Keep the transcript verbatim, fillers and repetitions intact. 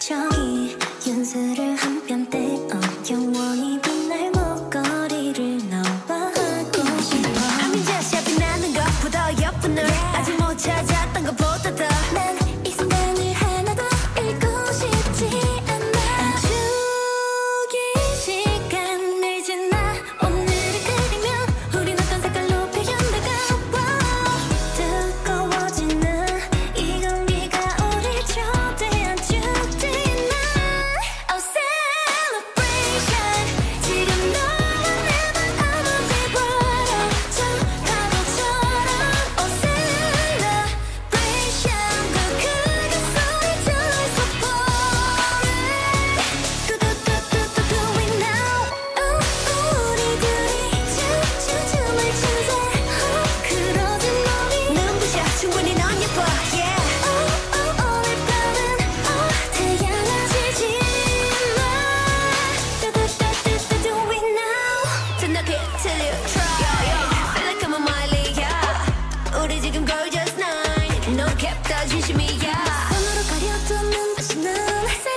저기 연수를 한 뼘 떼어 영원히 빛날 목걸이를 너와 하고 싶어. I'm just happy 나는 것보다 예쁜 널 yeah. 아직 못 찾았던 것보다 더 난 이 순간을 하나도 잃고 싶지 않아. 아주 긴 시간을 지나 오늘을 그리면 우린 어떤 색깔로 표현될까. 뜨거워지는 이 공기가 우릴 초대한 주제에 난 Oh celebration 지금 너와 내맘 아무리 벌어져 파도처럼 Oh celebration 더 크게 소리쳐서 보래 두두두두두 do it now oh 우리 둘이 춤추 춤을 추자 oh 그러지 너니 눈부셔 충분히 넌 예뻐 yeah oh oh 오늘 밤은 oh 태양아지지 마 두두두두두 do it now Turn up it till you try Feel like I'm a Miley yeah 우리 지금 gorgeous night No cap 다 진심이야 손으로 가려둔 눈부신 눈